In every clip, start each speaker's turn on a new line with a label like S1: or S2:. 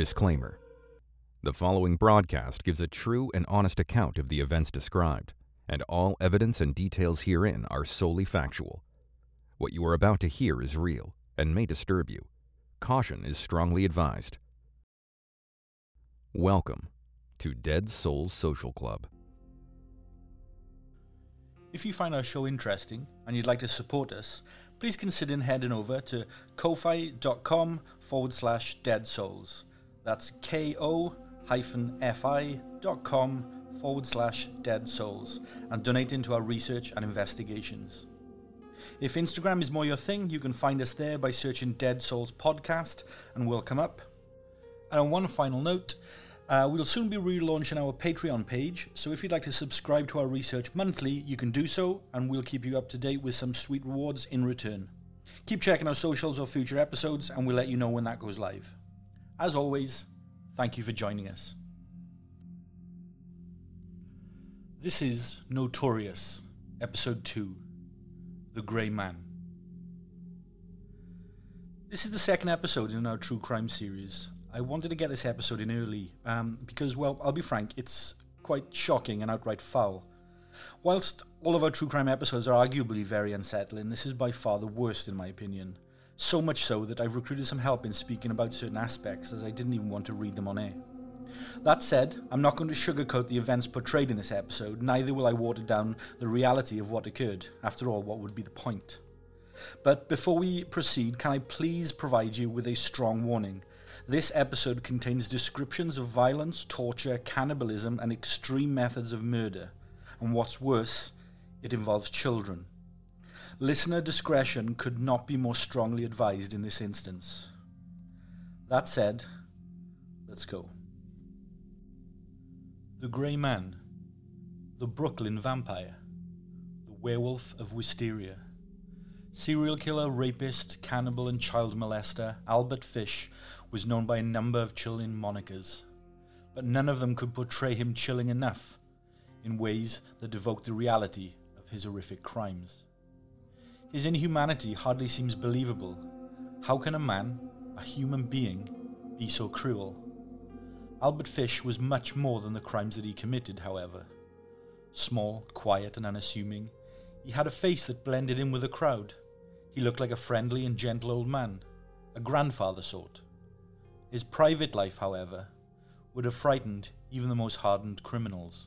S1: Disclaimer. The following broadcast gives a true and honest account of the events described, and all evidence and details herein are solely factual. What you are about to hear is real and may disturb you. Caution is strongly advised. Welcome to Dead Souls Social Club.
S2: If you find our show interesting and you'd like to support us, please consider heading over to ko-fi.com/Dead Souls. That's ko-fi.com/Dead Souls and donate into our research and investigations. If Instagram is more your thing, you can find us there by searching Dead Souls Podcast and we'll come up. And on one final note, we'll soon be relaunching our Patreon page, so if you'd like to subscribe to our research monthly, you can do so, and we'll keep you up to date with some sweet rewards in return. Keep checking our socials or future episodes, and we'll let you know when that goes live. As always, thank you for joining us. This is Notorious, Episode 2, The Grey Man. This is the second episode in our true crime series. I wanted to get this episode in early because, well, I'll be frank, it's quite shocking and outright foul. Whilst all of our true crime episodes are arguably very unsettling, this is by far the worst in my opinion. So much so that I've recruited some help in speaking about certain aspects, as I didn't even want to read them on air. That said, I'm not going to sugarcoat the events portrayed in this episode, neither will I water down the reality of what occurred. After all, what would be the point? But before we proceed, can I please provide you with a strong warning? This episode contains descriptions of violence, torture, cannibalism, and extreme methods of murder. And what's worse, it involves children. Listener discretion could not be more strongly advised in this instance. That said, let's go. The Grey Man, the Brooklyn Vampire, the Werewolf of Wisteria. Serial killer, rapist, cannibal, and child molester Albert Fish was known by a number of chilling monikers, but none of them could portray him chilling enough in ways that evoked the reality of his horrific crimes. His inhumanity hardly seems believable. How can a man, a human being, be so cruel? Albert Fish was much more than the crimes that he committed, however. Small, quiet, and unassuming, he had a face that blended in with the crowd. He looked like a friendly and gentle old man, a grandfather sort. His private life, however, would have frightened even the most hardened criminals.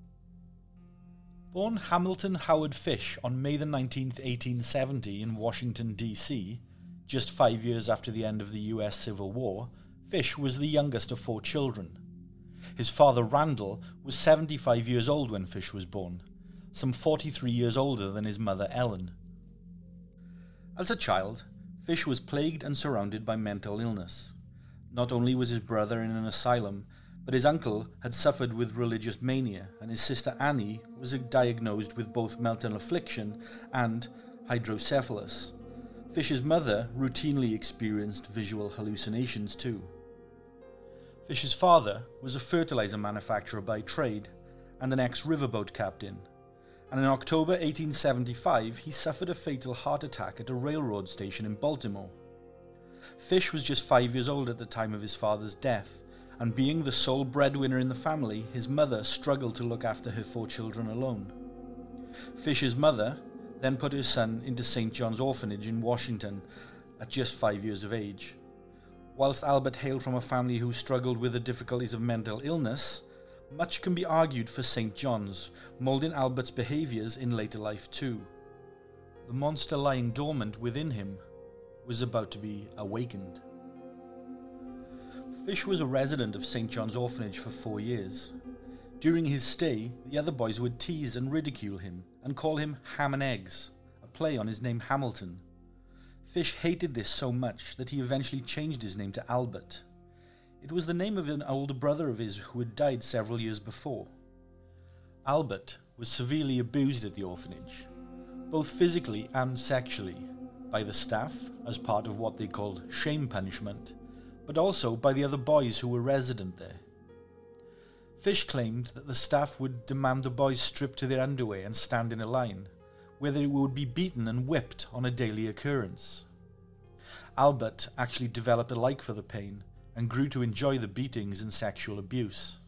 S2: Born Hamilton Howard Fish on May the 19th, 1870 in Washington, D.C., just 5 years after the end of the U.S. Civil War, Fish was the youngest of 4 children. His father, Randall, was 75 years old when Fish was born, some 43 years older than his mother, Ellen. As a child, Fish was plagued and surrounded by mental illness. Not only was his brother in an asylum, but his uncle had suffered with religious mania, and his sister Annie was diagnosed with both mental affliction and hydrocephalus. Fish's mother routinely experienced visual hallucinations too. Fish's father was a fertilizer manufacturer by trade and an ex-riverboat captain, and in October 1875 he suffered a fatal heart attack at a railroad station in Baltimore. Fish was just 5 years old at the time of his father's death, and being the sole breadwinner in the family, his mother struggled to look after her 4 children alone. Fish's mother then put her son into St. John's Orphanage in Washington at just 5 years of age. Whilst Albert hailed from a family who struggled with the difficulties of mental illness, much can be argued for St. John's, moulding Albert's behaviours in later life too. The monster lying dormant within him was about to be awakened. Fish was a resident of St. John's Orphanage for 4 years. During his stay, the other boys would tease and ridicule him and call him Ham and Eggs, a play on his name Hamilton. Fish hated this so much that he eventually changed his name to Albert. It was the name of an older brother of his who had died several years before. Albert was severely abused at the orphanage, both physically and sexually, by the staff as part of what they called shame punishment, but also by the other boys who were resident there. Fish claimed that the staff would demand the boys strip to their underwear and stand in a line, where they would be beaten and whipped on a daily occurrence. Albert actually developed a like for the pain, and grew to enjoy the beatings and sexual abuse.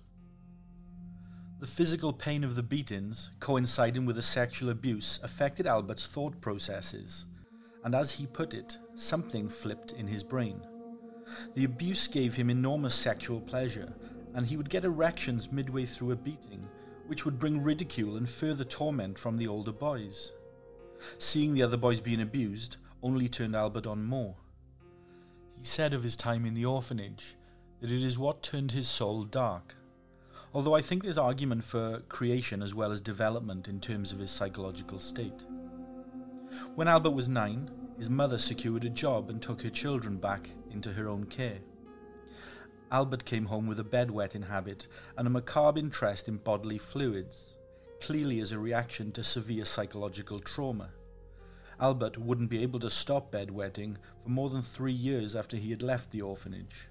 S2: The physical pain of the beatings, coinciding with the sexual abuse, affected Albert's thought processes, and as he put it, something flipped in his brain. The abuse gave him enormous sexual pleasure, and he would get erections midway through a beating, which would bring ridicule and further torment from the older boys. Seeing the other boys being abused only turned Albert on more. He said of his time in the orphanage that it is what turned his soul dark, although I think there's argument for creation as well as development in terms of his psychological state. When Albert was 9, his mother secured a job and took her children back into her own care. Albert came home with a bedwetting habit and a macabre interest in bodily fluids, clearly as a reaction to severe psychological trauma. Albert wouldn't be able to stop bedwetting for more than 3 years after he had left the orphanage.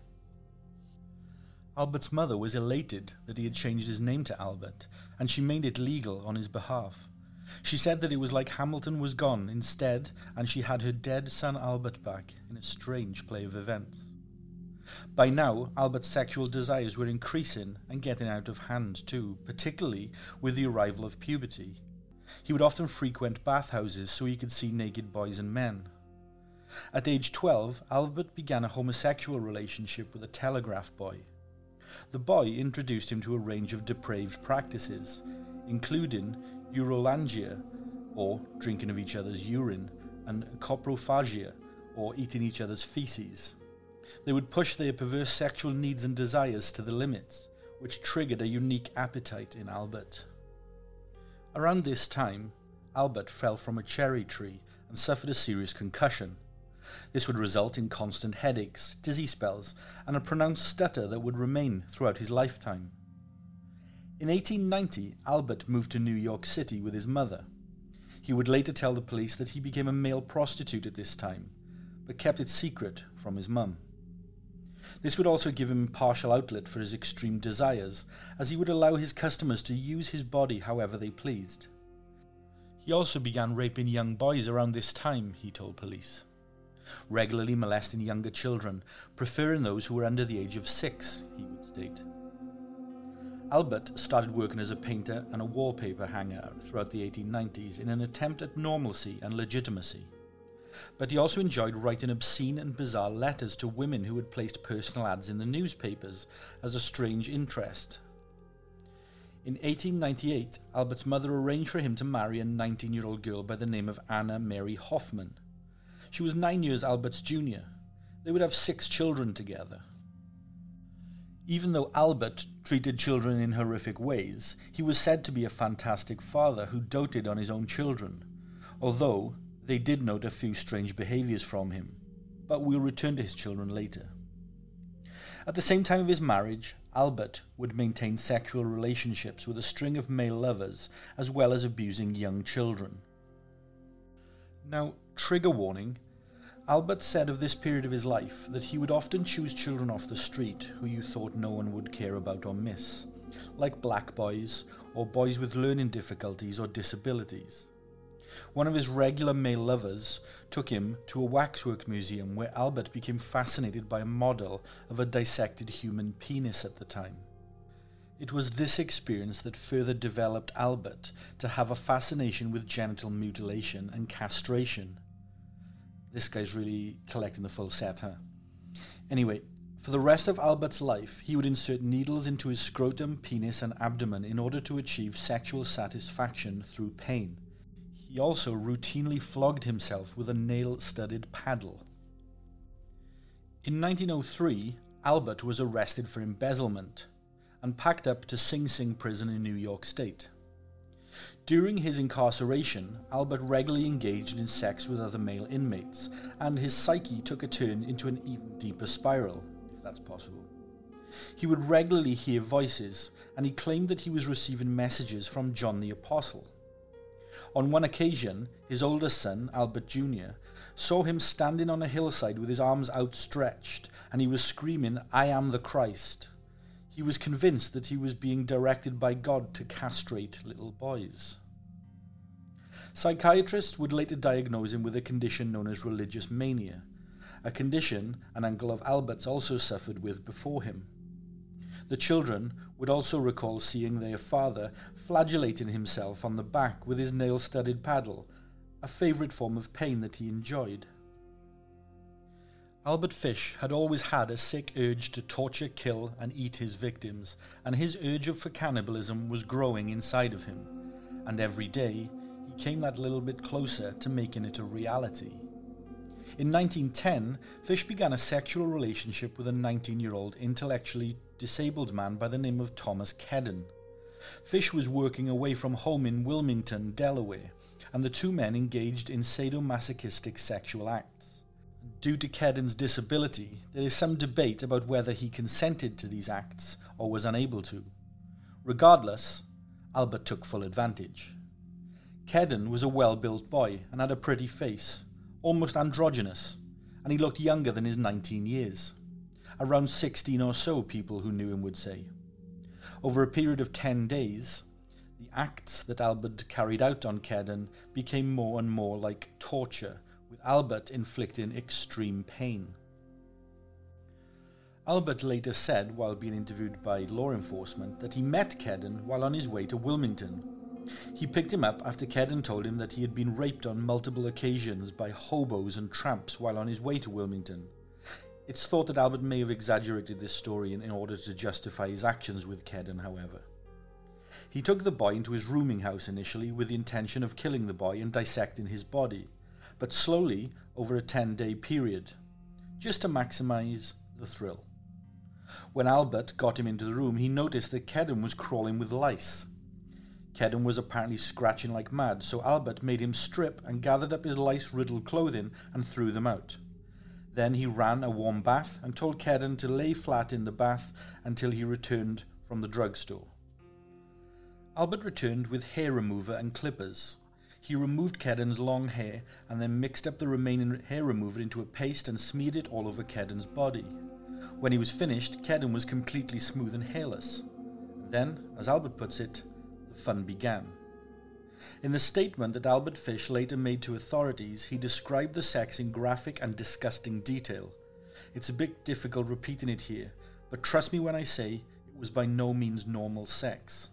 S2: Albert's mother was elated that he had changed his name to Albert, and she made it legal on his behalf. She said that it was like Hamilton was gone instead, and she had her dead son Albert back in a strange play of events. By now, Albert's sexual desires were increasing and getting out of hand too, particularly with the arrival of puberty. He would often frequent bathhouses so he could see naked boys and men. At age 12, Albert began a homosexual relationship with a telegraph boy. The boy introduced him to a range of depraved practices, including urolangia, or drinking of each other's urine, and coprophagia, or eating each other's feces. They would push their perverse sexual needs and desires to the limits, which triggered a unique appetite in Albert. Around this time, Albert fell from a cherry tree and suffered a serious concussion. This would result in constant headaches, dizzy spells, and a pronounced stutter that would remain throughout his lifetime. In 1890, Albert moved to New York City with his mother. He would later tell the police that he became a male prostitute at this time, but kept it secret from his mum. This would also give him partial outlet for his extreme desires, as he would allow his customers to use his body however they pleased. He also began raping young boys around this time, he told police, regularly molesting younger children, preferring those who were under the age of 6, he would state. Albert started working as a painter and a wallpaper hanger throughout the 1890s in an attempt at normalcy and legitimacy. But he also enjoyed writing obscene and bizarre letters to women who had placed personal ads in the newspapers as a strange interest. In 1898, Albert's mother arranged for him to marry a 19-year-old girl by the name of Anna Mary Hoffman. She was 9 years Albert's junior. They would have 6 children together. Even though Albert treated children in horrific ways, he was said to be a fantastic father who doted on his own children, although they did note a few strange behaviours from him, but we'll return to his children later. At the same time of his marriage, Albert would maintain sexual relationships with a string of male lovers, as well as abusing young children. Now, trigger warning, Albert said of this period of his life that he would often choose children off the street who you thought no one would care about or miss, like black boys or boys with learning difficulties or disabilities. One of his regular male lovers took him to a waxwork museum where Albert became fascinated by a model of a dissected human penis at the time. It was this experience that further developed Albert to have a fascination with genital mutilation and castration. This guy's really collecting the full set, huh? Anyway, for the rest of Albert's life, he would insert needles into his scrotum, penis, and abdomen in order to achieve sexual satisfaction through pain. He also routinely flogged himself with a nail-studded paddle. In 1903, Albert was arrested for embezzlement and packed up to Sing Sing prison in New York State. During his incarceration, Albert regularly engaged in sex with other male inmates, and his psyche took a turn into an even deeper spiral, if that's possible. He would regularly hear voices, and he claimed that he was receiving messages from John the Apostle. On one occasion, his oldest son, Albert Jr., saw him standing on a hillside with his arms outstretched, and he was screaming, "I am the Christ." He was convinced that he was being directed by God to castrate little boys. Psychiatrists would later diagnose him with a condition known as religious mania, a condition an uncle of Albert's also suffered with before him. The children would also recall seeing their father flagellating himself on the back with his nail-studded paddle, a favourite form of pain that he enjoyed. Albert Fish had always had a sick urge to torture, kill, and eat his victims, and his urge for cannibalism was growing inside of him, and every day he came that little bit closer to making it a reality. In 1910, Fish began a sexual relationship with a 19-year-old intellectually disabled man by the name of Thomas Kedden. Fish was working away from home in Wilmington, Delaware, and the two men engaged in sadomasochistic sexual acts. Due to Kedden's disability, there is some debate about whether he consented to these acts or was unable to. Regardless, Albert took full advantage. Kedden was a well-built boy and had a pretty face, almost androgynous, and he looked younger than his 19 years. Around 16 or so, people who knew him would say. Over a period of 10 days, the acts that Albert carried out on Kedden became more and more like torture, with Albert inflicting extreme pain. Albert later said, while being interviewed by law enforcement, that he met Kedden while on his way to Wilmington. He picked him up after Kedden told him that he had been raped on multiple occasions by hobos and tramps while on his way to Wilmington. It's thought that Albert may have exaggerated this story in order to justify his actions with Kedden, however. He took the boy into his rooming house initially with the intention of killing the boy and dissecting his body, but slowly over a 10-day period, just to maximize the thrill. When Albert got him into the room, he noticed that Kedden was crawling with lice. Kedden was apparently scratching like mad, so Albert made him strip and gathered up his lice-riddled clothing and threw them out. Then he ran a warm bath and told Kedden to lay flat in the bath until he returned from the drugstore. Albert returned with hair remover and clippers. He removed Kedden's long hair and then mixed up the remaining hair remover into a paste and smeared it all over Kedden's body. When he was finished, Kedden was completely smooth and hairless. And then, as Albert puts it, the fun began. In the statement that Albert Fish later made to authorities, he described the sex in graphic and disgusting detail. It's a bit difficult repeating it here, but trust me when I say it was by no means normal sex.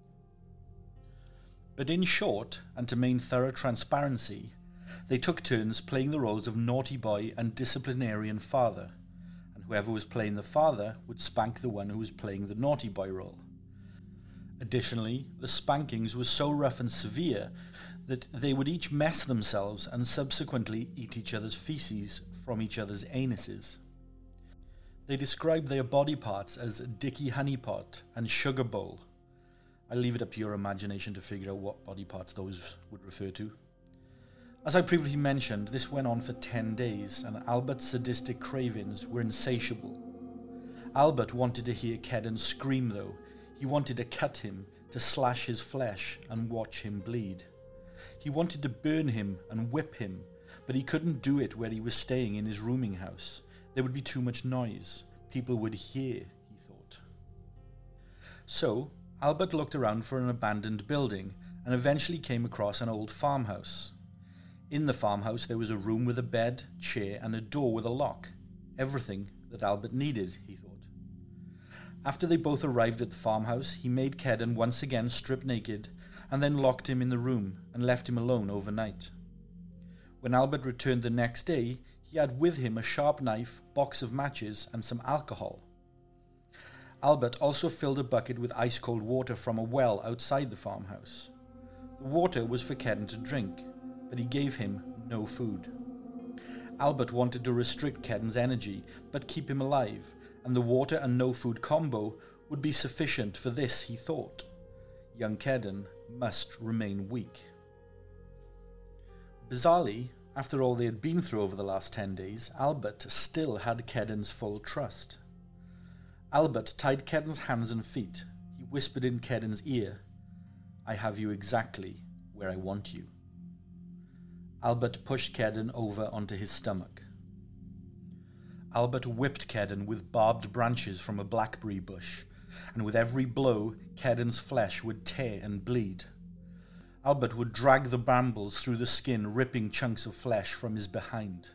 S2: But in short, and to maintain thorough transparency, they took turns playing the roles of naughty boy and disciplinarian father, and whoever was playing the father would spank the one who was playing the naughty boy role. Additionally, the spankings were so rough and severe that they would each mess themselves and subsequently eat each other's feces from each other's anuses. They described their body parts as Dicky Honeypot and Sugar Bowl. I'll leave it up to your imagination to figure out what body parts those would refer to. As I previously mentioned, this went on for 10 days, and Albert's sadistic cravings were insatiable. Albert wanted to hear Kedden scream, though. He wanted to cut him, to slash his flesh, and watch him bleed. He wanted to burn him and whip him, but he couldn't do it where he was staying in his rooming house. There would be too much noise. People would hear, he thought. So, Albert looked around for an abandoned building and eventually came across an old farmhouse. In the farmhouse there was a room with a bed, chair, and a door with a lock. Everything that Albert needed, he thought. After they both arrived at the farmhouse, he made Kedden once again strip naked and then locked him in the room and left him alone overnight. When Albert returned the next day, he had with him a sharp knife, box of matches, and some alcohol. Albert also filled a bucket with ice-cold water from a well outside the farmhouse. The water was for Kedden to drink, but he gave him no food. Albert wanted to restrict Kedden's energy, but keep him alive, and the water and no food combo would be sufficient for this, he thought. Young Kedden must remain weak. Bizarrely, after all they had been through over the last 10 days, Albert still had Kedden's full trust. Albert tied Kedden's hands and feet. He whispered in Kedden's ear, "I have you exactly where I want you." Albert pushed Kedden over onto his stomach. Albert whipped Kedden with barbed branches from a blackberry bush, and with every blow, Kedden's flesh would tear and bleed. Albert would drag the brambles through the skin, ripping chunks of flesh from his behind.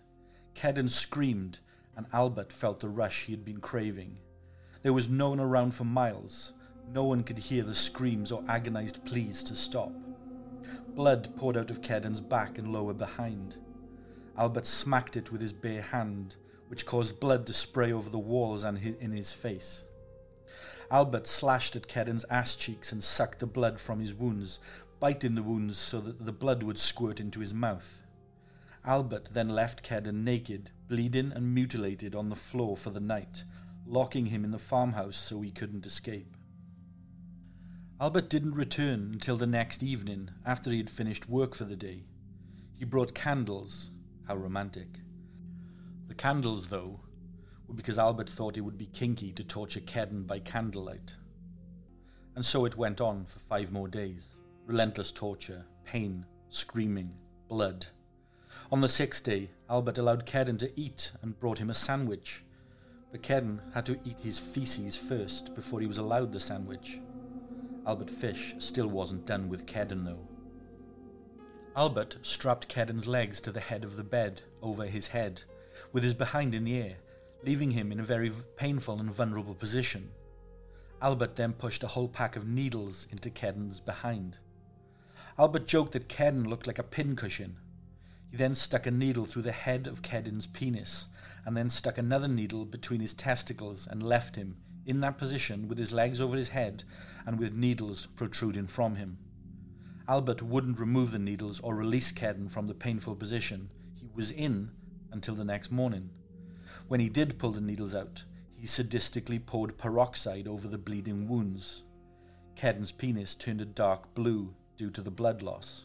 S2: Kedden screamed, and Albert felt the rush he had been craving. There was no one around for miles. No one could hear the screams or agonized pleas to stop. Blood poured out of Kedden's back and lower behind. Albert smacked it with his bare hand, which caused blood to spray over the walls and in his face. Albert slashed at Kedden's ass cheeks and sucked the blood from his wounds, biting the wounds so that the blood would squirt into his mouth. Albert then left Kedden naked, bleeding and mutilated on the floor for the night, locking him in the farmhouse so he couldn't escape. Albert didn't return until the next evening after he had finished work for the day. He brought candles. How romantic. The candles, though, were because Albert thought it would be kinky to torture Kedden by candlelight. And so it went on for 5 more days. Relentless torture, pain, screaming, blood. On the 6th day, Albert allowed Kedden to eat and brought him a sandwich. But Kedden had to eat his feces first before he was allowed the sandwich. Albert Fish still wasn't done with Kedden, though. Albert strapped Kedden's legs to the head of the bed over his head, with his behind in the air, leaving him in a very painful and vulnerable position. Albert then pushed a whole pack of needles into Kedden's behind. Albert joked that Kedden looked like a pincushion. He then stuck a needle through the head of Kedden's penis, and then stuck another needle between his testicles and left him in that position with his legs over his head and with needles protruding from him. Albert wouldn't remove the needles or release Kedden from the painful position he was in until the next morning. When he did pull the needles out, he sadistically poured peroxide over the bleeding wounds. Kedden's penis turned a dark blue due to the blood loss.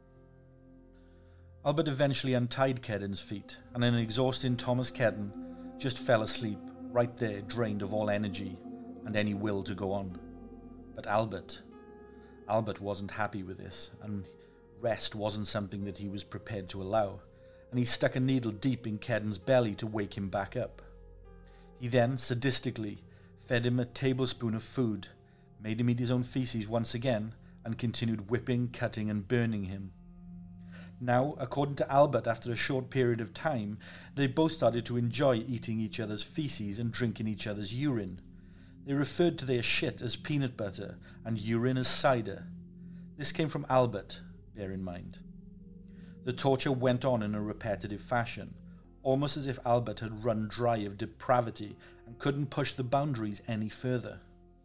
S2: Albert eventually untied Kedden's feet, and an exhausted Thomas Kedden just fell asleep right there, drained of all energy and any will to go on. But Albert wasn't happy with this, and rest wasn't something that he was prepared to allow, and he stuck a needle deep in Kedden's belly to wake him back up. He then, sadistically, fed him a tablespoon of food, made him eat his own feces once again, and continued whipping, cutting, and burning him. Now, according to Albert, after a short period of time, they both started to enjoy eating each other's feces and drinking each other's urine. They referred to their shit as peanut butter and urine as cider. This came from Albert, bear in mind. The torture went on in a repetitive fashion, almost as if Albert had run dry of depravity and couldn't push the boundaries any further.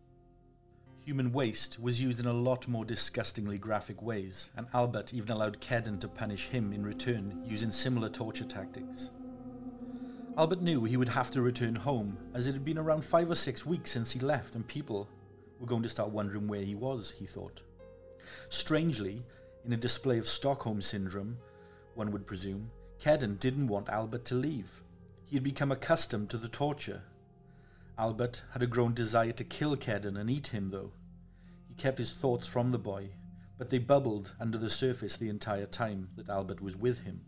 S2: Human waste was used in a lot more disgustingly graphic ways, and Albert even allowed Kedden to punish him in return using similar torture tactics. Albert knew he would have to return home, as it had been around 5 or 6 weeks since he left, and people were going to start wondering where he was, he thought. Strangely, in a display of Stockholm Syndrome, one would presume, Kedden didn't want Albert to leave. He had become accustomed to the torture. Albert had a grown desire to kill Kedden and eat him, though. He kept his thoughts from the boy, but they bubbled under the surface the entire time that Albert was with him.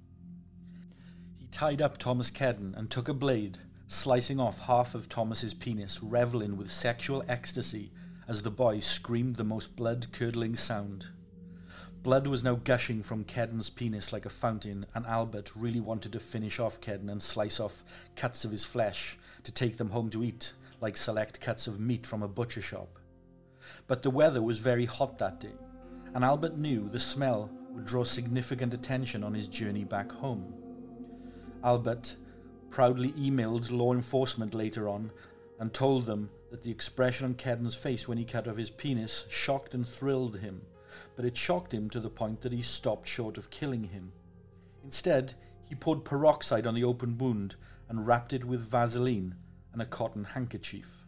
S2: He tied up Thomas Kedden and took a blade, slicing off half of Thomas's penis, reveling with sexual ecstasy as the boy screamed the most blood-curdling sound. Blood was now gushing from Kedden's penis like a fountain, and Albert really wanted to finish off Kedden and slice off cuts of his flesh to take them home to eat, like select cuts of meat from a butcher shop. But the weather was very hot that day, and Albert knew the smell would draw significant attention on his journey back home. Albert proudly emailed law enforcement later on and told them that the expression on Kedden's face when he cut off his penis shocked and thrilled him, but it shocked him to the point that he stopped short of killing him. Instead, he poured peroxide on the open wound and wrapped it with Vaseline and a cotton handkerchief.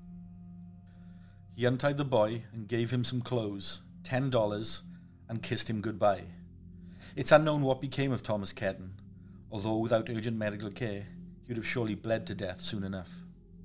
S2: He untied the boy and gave him some clothes, $10, and kissed him goodbye. It's unknown what became of Thomas Kedden, although without urgent medical care, he would have surely bled to death soon enough.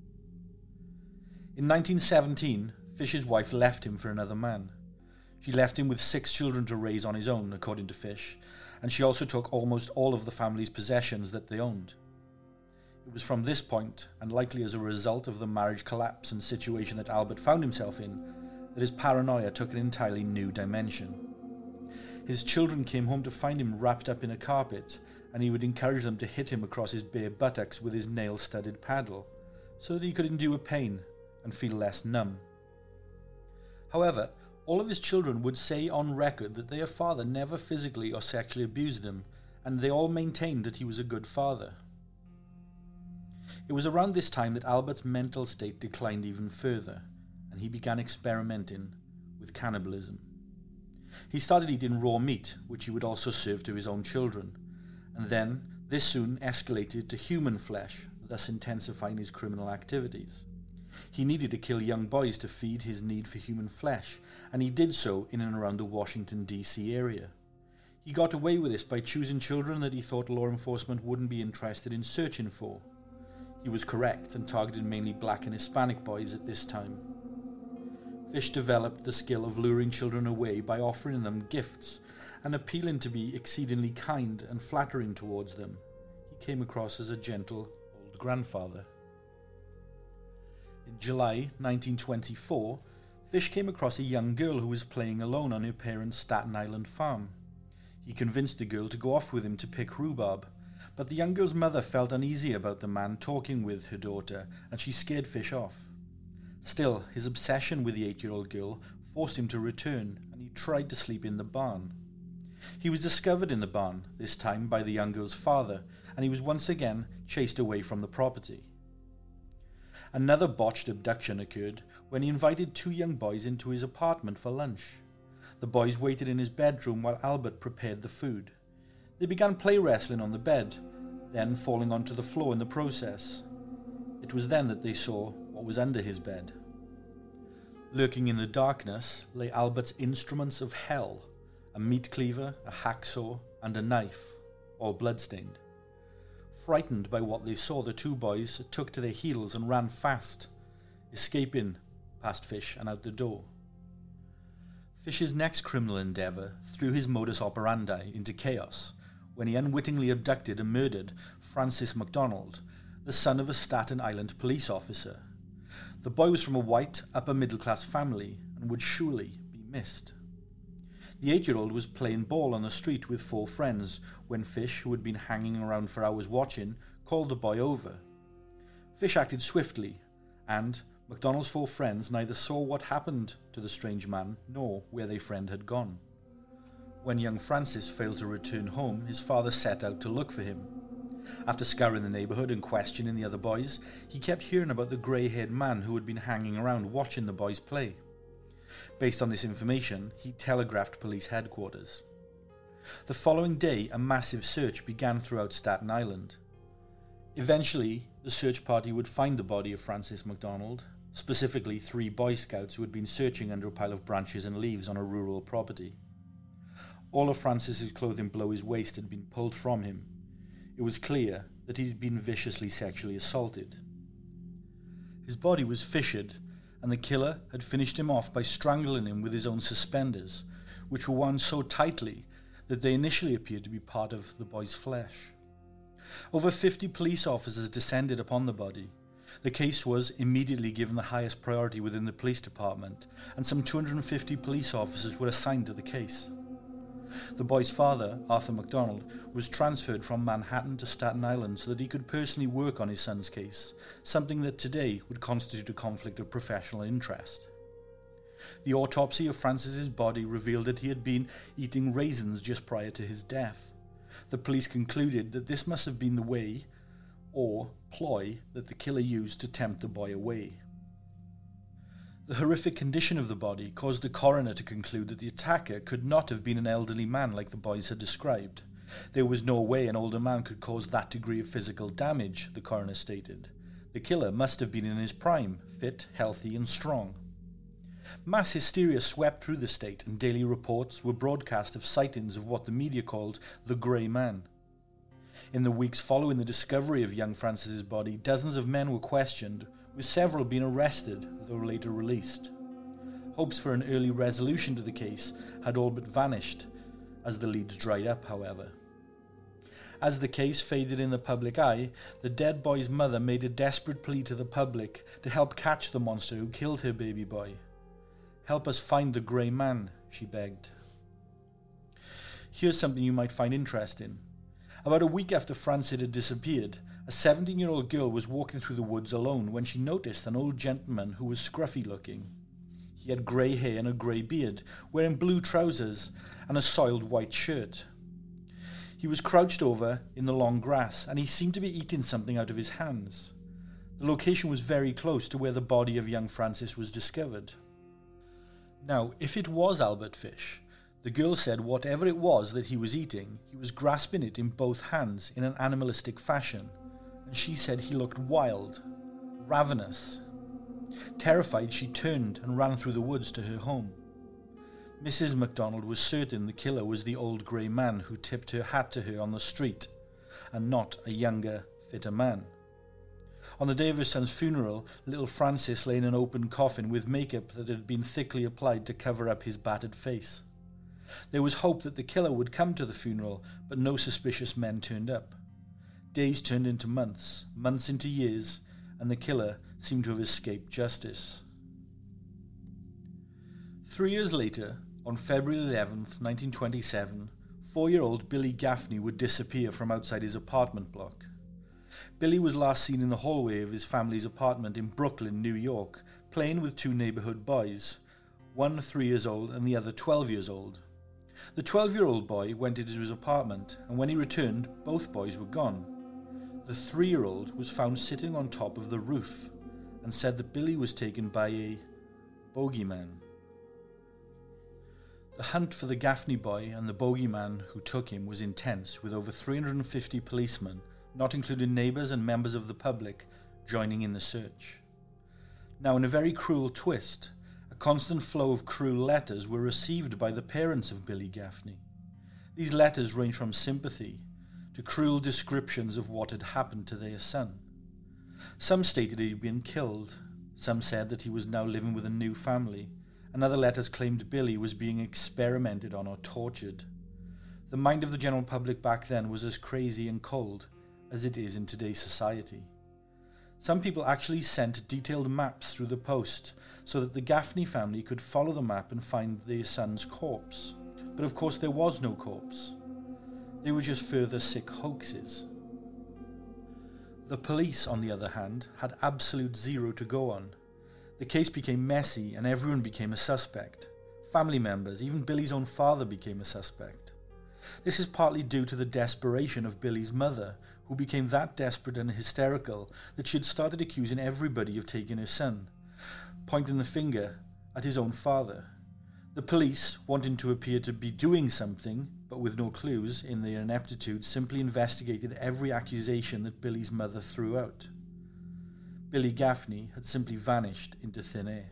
S2: In 1917, Fish's wife left him for another man. She left him with 6 children to raise on his own, according to Fish, and she also took almost all of the family's possessions that they owned. It was from this point, and likely as a result of the marriage collapse and situation that Albert found himself in, that his paranoia took an entirely new dimension. His children came home to find him wrapped up in a carpet, and he would encourage them to hit him across his bare buttocks with his nail-studded paddle, so that he could endure pain and feel less numb. However, all of his children would say on record that their father never physically or sexually abused them, and they all maintained that he was a good father. It was around this time that Albert's mental state declined even further, and he began experimenting with cannibalism. He started eating raw meat, which he would also serve to his own children, and then this soon escalated to human flesh, thus intensifying his criminal activities. He needed to kill young boys to feed his need for human flesh, and he did so in and around the Washington, D.C. area. He got away with this by choosing children that he thought law enforcement wouldn't be interested in searching for. He was correct and targeted mainly black and Hispanic boys at this time. Fish developed the skill of luring children away by offering them gifts and appealing to be exceedingly kind and flattering towards them. He came across as a gentle old grandfather. In July 1924, Fish came across a young girl who was playing alone on her parents' Staten Island farm. He convinced the girl to go off with him to pick rhubarb, but the young girl's mother felt uneasy about the man talking with her daughter, and she scared Fish off. Still, his obsession with the 8-year-old girl forced him to return, and he tried to sleep in the barn. He was discovered in the barn, this time by the young girl's father, and he was once again chased away from the property. Another botched abduction occurred when he invited 2 young boys into his apartment for lunch. The boys waited in his bedroom while Albert prepared the food. They began play wrestling on the bed, then falling onto the floor in the process. It was then that they saw what was under his bed. Lurking in the darkness lay Albert's instruments of hell, a meat cleaver, a hacksaw, and a knife, all bloodstained. Frightened by what they saw, the 2 boys took to their heels and ran fast, escaping past Fish and out the door. Fish's next criminal endeavour threw his modus operandi into chaos when he unwittingly abducted and murdered Francis McDonald, the son of a Staten Island police officer. The boy was from a white, upper-middle-class family and would surely be missed. The 8-year-old was playing ball on the street with 4 friends when Fish, who had been hanging around for hours watching, called the boy over. Fish acted swiftly, and McDonald's 4 friends neither saw what happened to the strange man nor where their friend had gone. When young Francis failed to return home, his father set out to look for him. After scouring the neighbourhood and questioning the other boys, he kept hearing about the grey-haired man who had been hanging around watching the boys play. Based on this information, he telegraphed police headquarters. The following day, a massive search began throughout Staten Island. Eventually, the search party would find the body of Francis McDonald, specifically 3 Boy Scouts who had been searching under a pile of branches and leaves on a rural property. All of Francis's clothing below his waist had been pulled from him. It was clear that he had been viciously sexually assaulted. His body was fissured, and the killer had finished him off by strangling him with his own suspenders, which were wound so tightly that they initially appeared to be part of the boy's flesh. Over 50 police officers descended upon the body. The case was immediately given the highest priority within the police department, and some 250 police officers were assigned to the case. The boy's father, Arthur McDonald, was transferred from Manhattan to Staten Island so that he could personally work on his son's case, something that today would constitute a conflict of professional interest. The autopsy of Francis's body revealed that he had been eating raisins just prior to his death. The police concluded that this must have been the way, or ploy, that the killer used to tempt the boy away. The horrific condition of the body caused the coroner to conclude that the attacker could not have been an elderly man like the boys had described. There was no way an older man could cause that degree of physical damage, the coroner stated. The killer must have been in his prime, fit, healthy, and strong. Mass hysteria swept through the state, and daily reports were broadcast of sightings of what the media called the Grey Man. In the weeks following the discovery of young Francis's body, dozens of men were questioned, with several being arrested, though later released. Hopes for an early resolution to the case had all but vanished, as the leads dried up, however. As the case faded in the public eye, the dead boy's mother made a desperate plea to the public to help catch the monster who killed her baby boy. "Help us find the Grey Man," she begged. Here's something you might find interesting. About a week after Francis had disappeared, a 17-year-old girl was walking through the woods alone when she noticed an old gentleman who was scruffy looking. He had grey hair and a grey beard, wearing blue trousers and a soiled white shirt. He was crouched over in the long grass, and he seemed to be eating something out of his hands. The location was very close to where the body of young Francis was discovered. Now, if it was Albert Fish, the girl said whatever it was that he was eating, he was grasping it in both hands in an animalistic fashion, and she said he looked wild, ravenous. Terrified, she turned and ran through the woods to her home. Mrs. MacDonald was certain the killer was the old grey man who tipped her hat to her on the street, and not a younger, fitter man. On the day of her son's funeral, little Francis lay in an open coffin with makeup that had been thickly applied to cover up his battered face. There was hope that the killer would come to the funeral, but no suspicious men turned up. Days turned into months, months into years, and the killer seemed to have escaped justice. 3 years later, on February 11th, 1927, 4-year-old Billy Gaffney would disappear from outside his apartment block. Billy was last seen in the hallway of his family's apartment in Brooklyn, New York, playing with two neighborhood boys, one 3 years old and the other 12 years old. The 12-year-old boy went into his apartment, and when he returned, both boys were gone. The 3-year-old was found sitting on top of the roof, and said that Billy was taken by a bogeyman. The hunt for the Gaffney boy and the bogeyman who took him was intense, with over 350 policemen, not including neighbours and members of the public, joining in the search. Now, in a very cruel twist, a constant flow of cruel letters were received by the parents of Billy Gaffney. These letters range from sympathy to cruel descriptions of what had happened to their son. Some stated he had been killed, some said that he was now living with a new family, and other letters claimed Billy was being experimented on or tortured. The mind of the general public back then was as crazy and cold as it is in today's society. Some people actually sent detailed maps through the post so that the Gaffney family could follow the map and find their son's corpse. But of course there was no corpse. They were just further sick hoaxes. The police, on the other hand, had absolute zero to go on. The case became messy and everyone became a suspect. Family members, even Billy's own father, became a suspect. This is partly due to the desperation of Billy's mother, who became that desperate and hysterical that she had started accusing everybody of taking her son, pointing the finger at his own father. The police, wanting to appear to be doing something, but with no clues in their ineptitude, simply investigated every accusation that Billy's mother threw out. Billy Gaffney had simply vanished into thin air.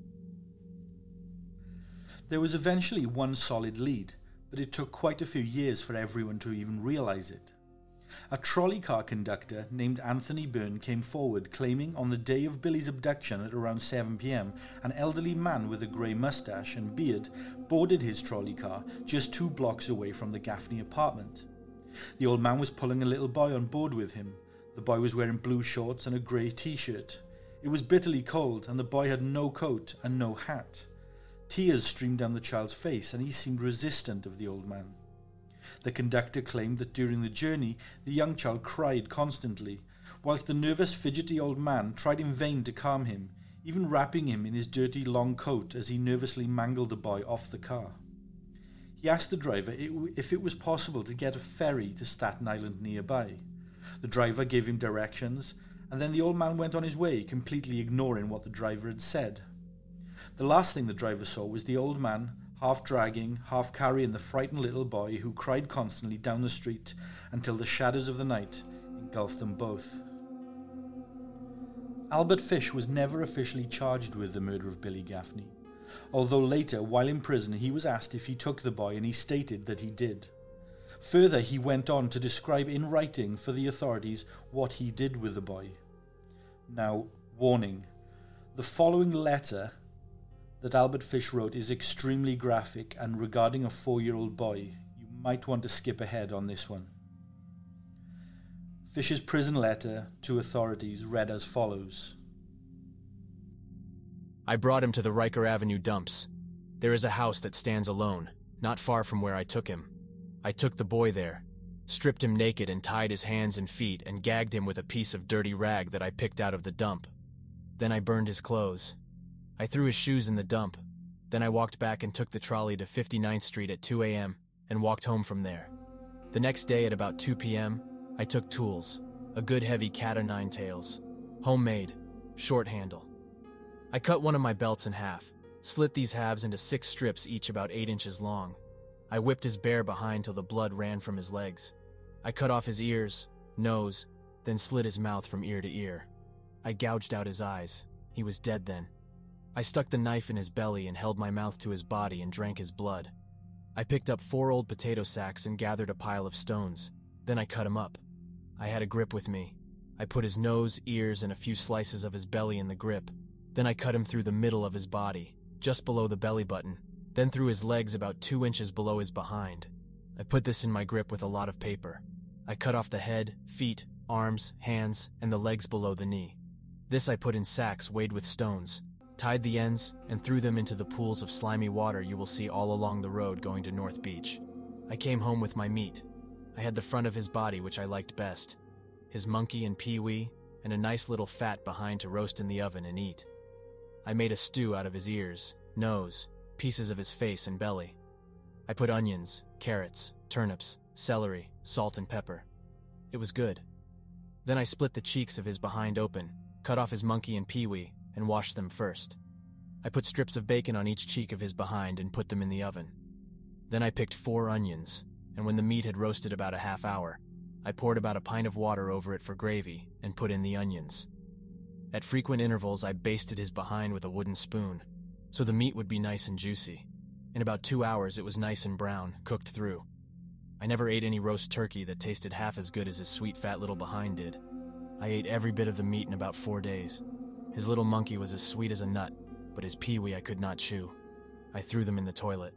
S2: There was eventually one solid lead, but it took quite a few years for everyone to even realize it. A trolley car conductor named Anthony Byrne came forward claiming on the day of Billy's abduction at around 7 p.m, an elderly man with a grey mustache and beard boarded his trolley car just 2 blocks away from the Gaffney apartment. The old man was pulling a little boy on board with him. The boy was wearing blue shorts and a grey t-shirt. It was bitterly cold and the boy had no coat and no hat. Tears streamed down the child's face and he seemed resistant of the old man. The conductor claimed that during the journey, the young child cried constantly, whilst the nervous, fidgety old man tried in vain to calm him, even wrapping him in his dirty long coat as he nervously mangled the boy off the car. He asked the driver if it was possible to get a ferry to Staten Island nearby. The driver gave him directions, and then the old man went on his way, completely ignoring what the driver had said. The last thing the driver saw was the old man, half dragging, half carrying the frightened little boy who cried constantly down the street until the shadows of the night engulfed them both. Albert Fish was never officially charged with the murder of Billy Gaffney, although later, while in prison, he was asked if he took the boy and he stated that he did. Further, he went on to describe in writing for the authorities what he did with the boy. Now, warning, the following letter that Albert Fish wrote is extremely graphic, and regarding a 4-year-old boy, you might want to skip ahead on this one. Fish's prison letter to authorities read as follows.
S3: I brought him to the Riker Avenue dumps. There is a house that stands alone, not far from where I took him. I took the boy there, stripped him naked and tied his hands and feet and gagged him with a piece of dirty rag that I picked out of the dump. Then I burned his clothes. I threw his shoes in the dump. Then I walked back and took the trolley to 59th Street at 2 a.m. and walked home from there. The next day at about 2 p.m., I took tools, a good heavy cat o' nine tails, homemade, short handle. I cut one of my belts in half, slit these halves into 6 strips each about 8 inches long. I whipped his bear behind till the blood ran from his legs. I cut off his ears, nose, then slit his mouth from ear to ear. I gouged out his eyes. He was dead then. I stuck the knife in his belly and held my mouth to his body and drank his blood. I picked up 4 old potato sacks and gathered a pile of stones. Then I cut him up. I had a grip with me. I put his nose, ears, and a few slices of his belly in the grip. Then I cut him through the middle of his body, just below the belly button, then through his legs about 2 inches below his behind. I put this in my grip with a lot of paper. I cut off the head, feet, arms, hands, and the legs below the knee. This I put in sacks weighed with stones, tied the ends, and threw them into the pools of slimy water you will see all along the road going to North Beach. I came home with my meat. I had the front of his body, which I liked best, his monkey and peewee, and a nice little fat behind to roast in the oven and eat. I made a stew out of his ears, nose, pieces of his face and belly. I put onions, carrots, turnips, celery, salt and pepper. It was good. Then I split the cheeks of his behind open, cut off his monkey and peewee, and washed them first. I put strips of bacon on each cheek of his behind and put them in the oven. Then I picked 4 onions, and when the meat had roasted about a half hour, I poured about a pint of water over it for gravy and put in the onions. At frequent intervals, I basted his behind with a wooden spoon, so the meat would be nice and juicy. In about 2 hours, it was nice and brown, cooked through. I never ate any roast turkey that tasted half as good as his sweet fat little behind did. I ate every bit of the meat in about 4 days. His little monkey was as sweet as a nut, but his peewee I could not chew. I threw them in the toilet.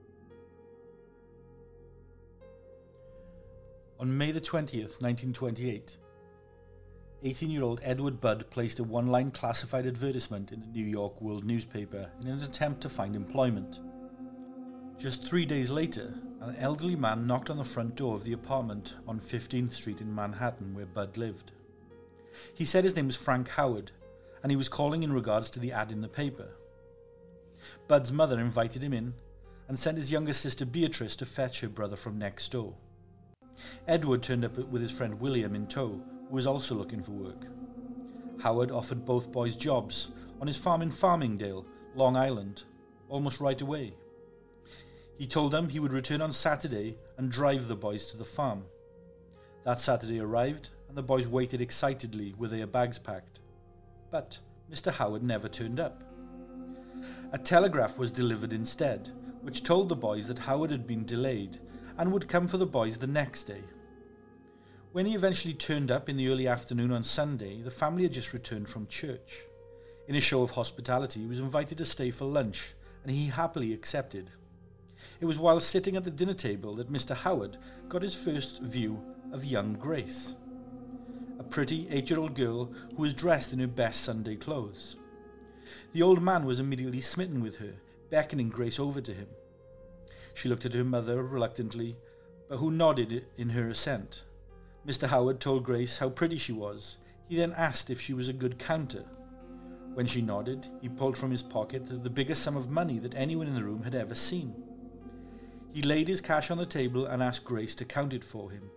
S2: On May the 20th, 1928, 18-year-old Edward Budd placed a one-line classified advertisement in the New York World newspaper in an attempt to find employment. Just 3 days later, an elderly man knocked on the front door of the apartment on 15th Street in Manhattan where Budd lived. He said his name was Frank Howard, and he was calling in regards to the ad in the paper. Budd's mother invited him in and sent his younger sister Beatrice to fetch her brother from next door. Edward turned up with his friend William in tow, who was also looking for work. Howard offered both boys jobs on his farm in Farmingdale, Long Island, almost right away. He told them he would return on Saturday and drive the boys to the farm. That Saturday arrived, and the boys waited excitedly with their bags packed. But Mr. Howard never turned up. A telegraph was delivered instead, which told the boys that Howard had been delayed and would come for the boys the next day. When he eventually turned up in the early afternoon on Sunday, the family had just returned from church. In a show of hospitality, he was invited to stay for lunch, and he happily accepted. It was while sitting at the dinner table that Mr. Howard got his first view of young Grace, a pretty 8-year-old girl who was dressed in her best Sunday clothes. The old man was immediately smitten with her, beckoning Grace over to him. She looked at her mother reluctantly, but who nodded in her assent. Mr. Howard told Grace how pretty she was. He then asked if she was a good counter. When she nodded, he pulled from his pocket the biggest sum of money that anyone in the room had ever seen. He laid his cash on the table and asked Grace to count it for him.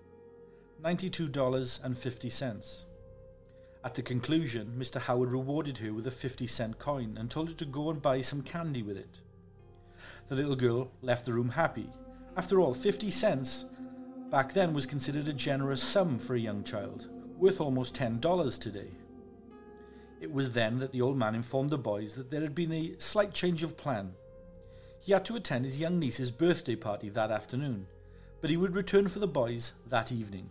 S2: $92.50. At the conclusion, Mr. Howard rewarded her with a 50-cent coin and told her to go and buy some candy with it. The little girl left the room happy. After all, 50 cents back then was considered a generous sum for a young child, worth almost $10 today. It was then that the old man informed the boys that there had been a slight change of plan. He had to attend his young niece's birthday party that afternoon, but he would return for the boys that evening.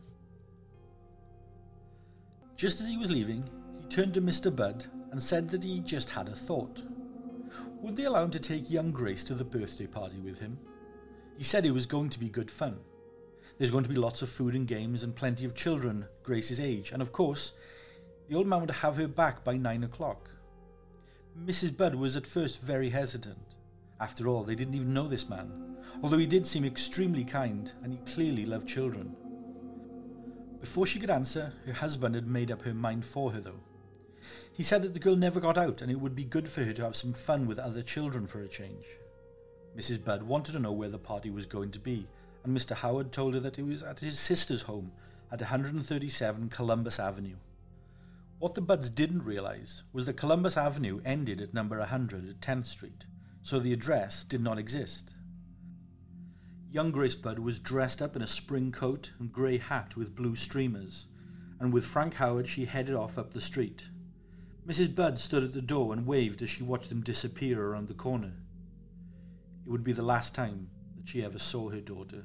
S2: Just as he was leaving, he turned to Mr. Budd and said that he just had a thought. Would they allow him to take young Grace to the birthday party with him? He said it was going to be good fun. There's going to be lots of food and games and plenty of children Grace's age, and of course, the old man would have her back by 9 o'clock. Mrs. Budd was at first very hesitant, After all, they didn't even know this man, although he did seem extremely kind and he clearly loved children. Before she could answer, her husband had made up her mind for her, though. He said that the girl never got out and it would be good for her to have some fun with other children for a change. Mrs. Budd wanted to know where the party was going to be, and Mr. Howard told her that it was at his sister's home at 137 Columbus Avenue. What the Budds didn't realise was that Columbus Avenue ended at number 100 at 10th Street, so the address did not exist. Young Grace Budd was dressed up in a spring coat and grey hat with blue streamers, and with Frank Howard she headed off up the street. Mrs. Budd stood at the door and waved as she watched them disappear around the corner. It would be the last time that she ever saw her daughter.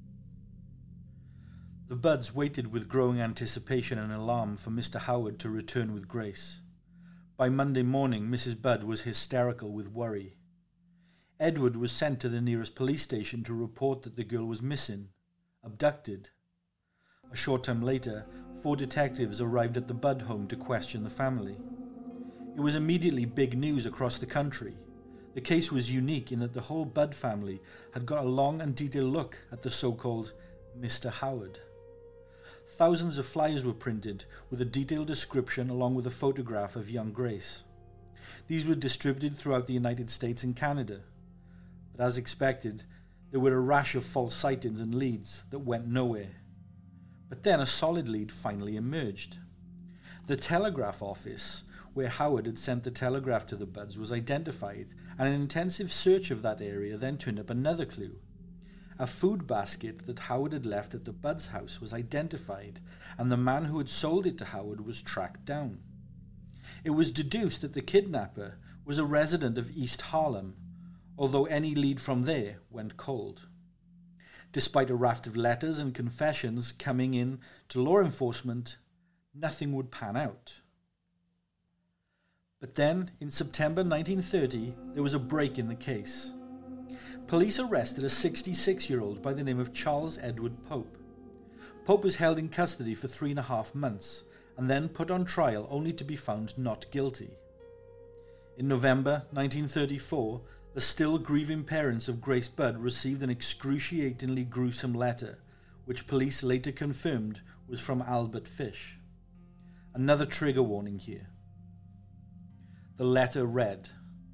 S2: The Budds waited with growing anticipation and alarm for Mr. Howard to return with Grace. By Monday morning, Mrs. Budd was hysterical with worry. Edward was sent to the nearest police station to report that the girl was missing, abducted. A short time later, 4 detectives arrived at the Budd home to question the family. It was immediately big news across the country. The case was unique in that the whole Budd family had got a long and detailed look at the so-called Mr. Howard. Thousands of flyers were printed with a detailed description along with a photograph of young Grace. These were distributed throughout the United States and Canada. But as expected, there were a rash of false sightings and leads that went nowhere. But then a solid lead finally emerged. The telegraph office where Howard had sent the telegraph to the Budds was identified, and an intensive search of that area then turned up another clue. A food basket that Howard had left at the Budds' house was identified, and the man who had sold it to Howard was tracked down. It was deduced that the kidnapper was a resident of East Harlem, although any lead from there went cold. Despite a raft of letters and confessions coming in to law enforcement, nothing would pan out. But then, in September 1930, there was a break in the case. Police arrested a 66-year-old by the name of Charles Edward Pope. Pope was held in custody for 3.5 months and then put on trial only to be found not guilty. In November 1934, the still grieving parents of Grace Budd received an excruciatingly gruesome letter, which police later confirmed was from Albert Fish. Another trigger warning here. The letter read,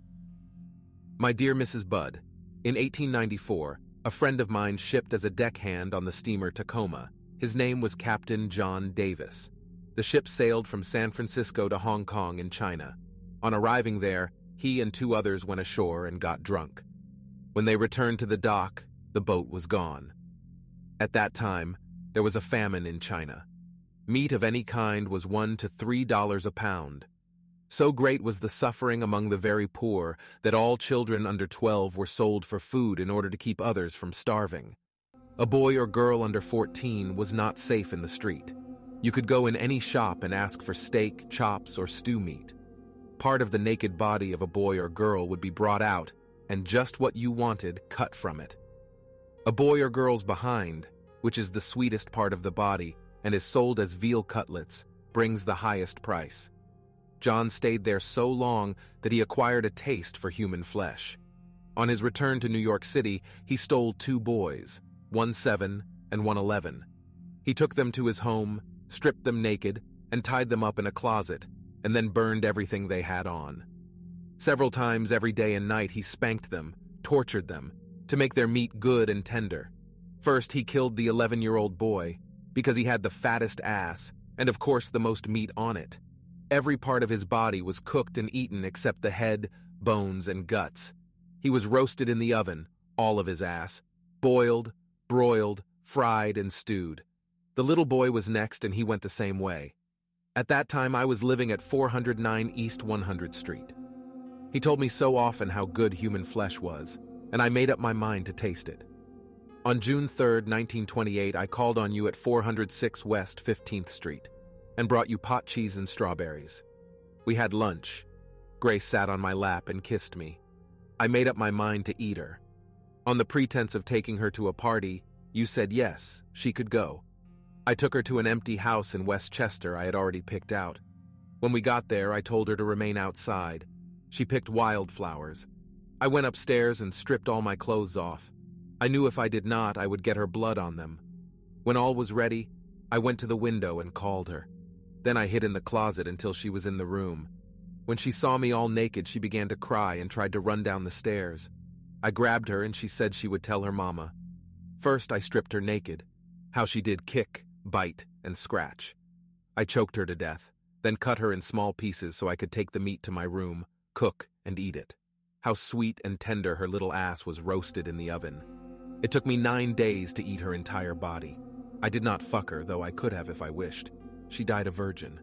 S4: My dear Mrs. Budd, in 1894, a friend of mine shipped as a deckhand on the steamer Tacoma. His name was Captain John Davis. The ship sailed from San Francisco to Hong Kong in China. On arriving there, he and 2 others went ashore and got drunk. When they returned to the dock, the boat was gone. At that time, there was a famine in China. Meat of any kind was $1 to $3 a pound. So great was the suffering among the very poor that all children under 12 were sold for food in order to keep others from starving. A boy or girl under 14 was not safe in the street. You could go in any shop and ask for steak, chops, or stew meat. Part of the naked body of a boy or girl would be brought out, and just what you wanted cut from it. A boy or girl's behind, which is the sweetest part of the body and is sold as veal cutlets, brings the highest price. John stayed there so long that he acquired a taste for human flesh. On his return to New York City, he stole 2 boys, one 7 and one 11. He took them to his home, stripped them naked, and tied them up in a closet, and then burned everything they had on. Several times every day and night he spanked them, tortured them, to make their meat good and tender. First he killed the 11-year-old boy, because he had the fattest ass, and of course the most meat on it. Every part of his body was cooked and eaten except the head, bones, and guts. He was roasted in the oven, all of his ass, boiled, broiled, fried, and stewed. The little boy was next, and he went the same way. At that time, I was living at 409 East 100th Street. He told me so often how good human flesh was, and I made up my mind to taste it. On June 3, 1928, I called on you at 406 West 15th Street and brought you pot cheese and strawberries. We had lunch. Grace sat on my lap and kissed me. I made up my mind to eat her. On the pretense of taking her to a party, you said yes, she could go. I took her to an empty house in Westchester I had already picked out. When we got there, I told her to remain outside. She picked wildflowers. I went upstairs and stripped all my clothes off. I knew if I did not, I would get her blood on them. When all was ready, I went to the window and called her. Then I hid in the closet until she was in the room. When she saw me all naked, she began to cry and tried to run down the stairs. I grabbed her and she said she would tell her mama. First, I stripped her naked. How she did kick, bite, and scratch. I choked her to death, then cut her in small pieces so I could take the meat to my room, cook, and eat it. How sweet and tender her little ass was roasted in the oven. It took me 9 days to eat her entire body. I did not fuck her, though I could have if I wished. She died a virgin.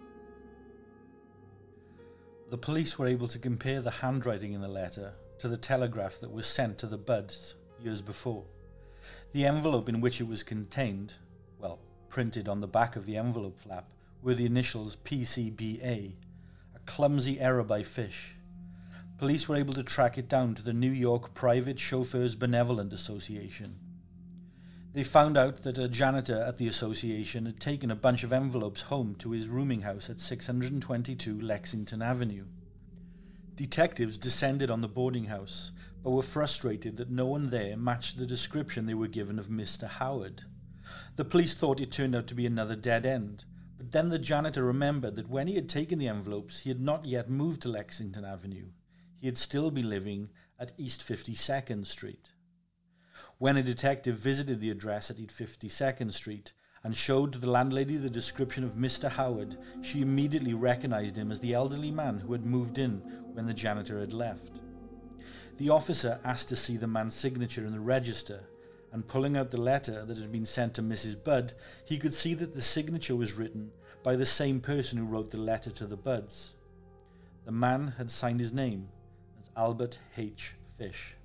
S2: The police were able to compare the handwriting in the letter to the telegraph that was sent to the Budds years before. The envelope in which it was contained, well, printed on the back of the envelope flap, were the initials PCBA, a clumsy error by Fish. Police were able to track it down to the New York Private Chauffeurs Benevolent Association. They found out that a janitor at the association had taken a bunch of envelopes home to his rooming house at 622 Lexington Avenue. Detectives descended on the boarding house, but were frustrated that no one there matched the description they were given of Mr. Howard. The police thought it turned out to be another dead end, but then the janitor remembered that when he had taken the envelopes, he had not yet moved to Lexington Avenue. He had still been living at East 52nd Street. When a detective visited the address at East 52nd Street and showed the landlady the description of Mr. Howard, she immediately recognized him as the elderly man who had moved in when the janitor had left. The officer asked to see the man's signature in the register, and pulling out the letter that had been sent to Mrs. Budd, he could see that the signature was written by the same person who wrote the letter to the Budds. The man had signed his name as Albert H. Fish.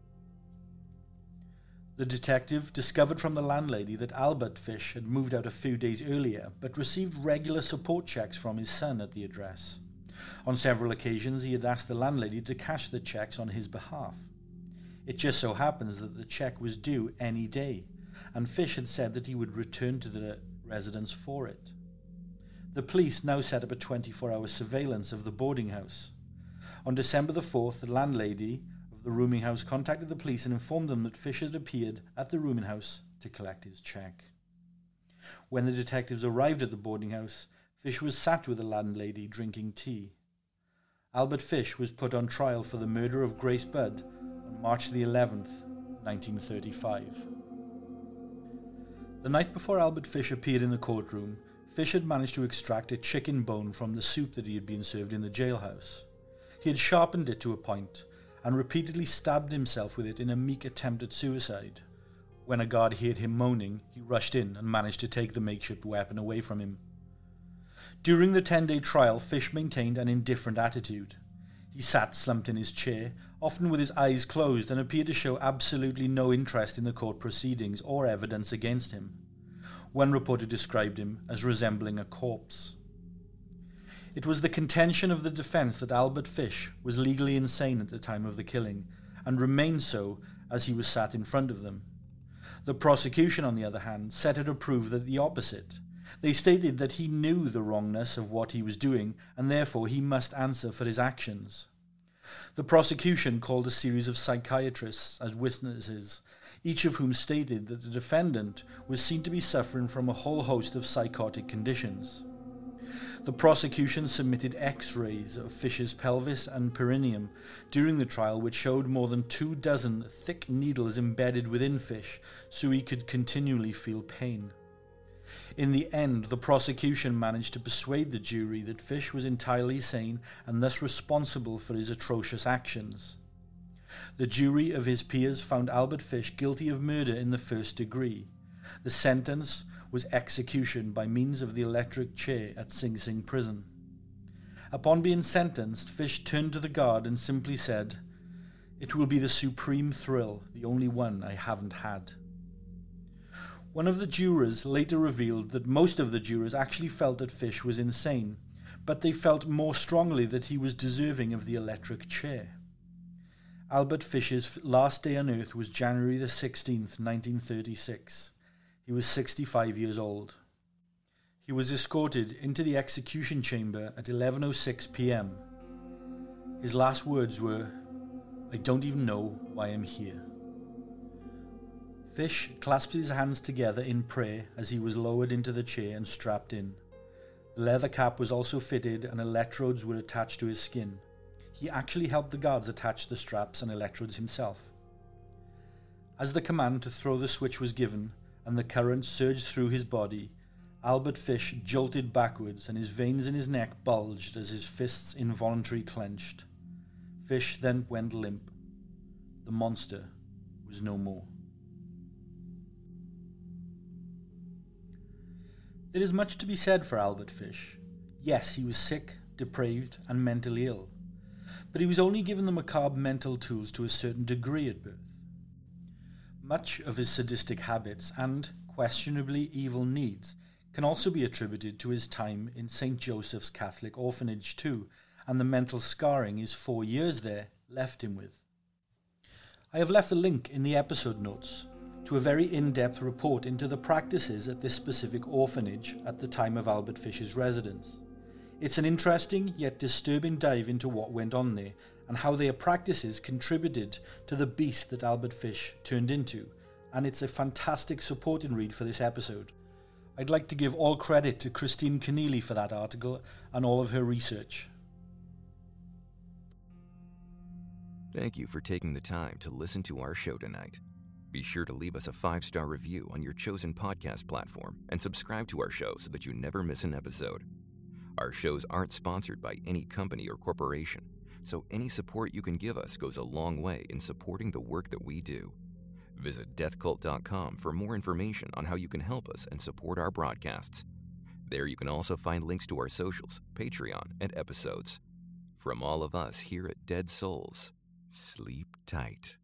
S2: The detective discovered from the landlady that Albert Fish had moved out a few days earlier, but received regular support checks from his son at the address. On several occasions, he had asked the landlady to cash the checks on his behalf. It just so happens that the check was due any day, and Fish had said that he would return to the residence for it. The police now set up a 24-hour surveillance of the boarding house. On December the 4th, the landlady of the rooming house contacted the police and informed them that Fish had appeared at the rooming house to collect his check. When the detectives arrived at the boarding house, Fish was sat with the landlady drinking tea. Albert Fish was put on trial for the murder of Grace Budd on March the 11th, 1935. The night before Albert Fish appeared in the courtroom, Fish had managed to extract a chicken bone from the soup that he had been served in the jailhouse. He had sharpened it to a point and repeatedly stabbed himself with it in a meek attempt at suicide. When a guard heard him moaning, he rushed in and managed to take the makeshift weapon away from him. During the 10-day trial, Fish maintained an indifferent attitude. He sat slumped in his chair, often with his eyes closed, and appeared to show absolutely no interest in the court proceedings or evidence against him. One reporter described him as resembling a corpse. It was the contention of the defense that Albert Fish was legally insane at the time of the killing, and remained so as he was sat in front of them. The prosecution, on the other hand, set out to prove that the opposite. They stated that he knew the wrongness of what he was doing, and therefore he must answer for his actions. The prosecution called a series of psychiatrists as witnesses, each of whom stated that the defendant was seen to be suffering from a whole host of psychotic conditions. The prosecution submitted X-rays of Fish's pelvis and perineum during the trial, which showed more than 24 thick needles embedded within Fish, so he could continually feel pain. In the end, the prosecution managed to persuade the jury that Fish was entirely sane and thus responsible for his atrocious actions. The jury of his peers found Albert Fish guilty of murder in the first degree. The sentence was execution by means of the electric chair at Sing Sing prison. Upon being sentenced, Fish turned to the guard and simply said, "It will be the supreme thrill, the only one I haven't had." One of the jurors later revealed that most of the jurors actually felt that Fish was insane, but they felt more strongly that he was deserving of the electric chair. Albert Fish's last day on earth was January the 16th, 1936. He was 65 years old. He was escorted into the execution chamber at 11:06 p.m. His last words were, I don't even know why I'm here. Fish clasped his hands together in prayer as he was lowered into the chair and strapped in. The leather cap was also fitted and electrodes were attached to his skin. He actually helped the guards attach the straps and electrodes himself. As the command to throw the switch was given and the current surged through his body, Albert Fish jolted backwards and his veins in his neck bulged as his fists involuntarily clenched. Fish then went limp. The monster was no more. There is much to be said for Albert Fish. Yes, he was sick, depraved, and mentally ill, but he was only given the macabre mental tools to a certain degree at birth. Much of his sadistic habits and, questionably, evil needs can also be attributed to his time in St. Joseph's Catholic Orphanage too, and the mental scarring his 4 years there left him with. I have left a link in the episode notes to a very in-depth report into the practices at this specific orphanage at the time of Albert Fish's residence. It's an interesting yet disturbing dive into what went on there and how their practices contributed to the beast that Albert Fish turned into, and it's a fantastic supporting read for this episode. I'd like to give all credit to Christine Keneally for that article and all of her research.
S1: Thank you for taking the time to listen to our show tonight. Be sure to leave us a 5-star review on your chosen podcast platform and subscribe to our show so that you never miss an episode. Our shows aren't sponsored by any company or corporation, so any support you can give us goes a long way in supporting the work that we do. Visit deathcult.com for more information on how you can help us and support our broadcasts. There you can also find links to our socials, Patreon, and episodes. From all of us here at Dead Souls, sleep tight.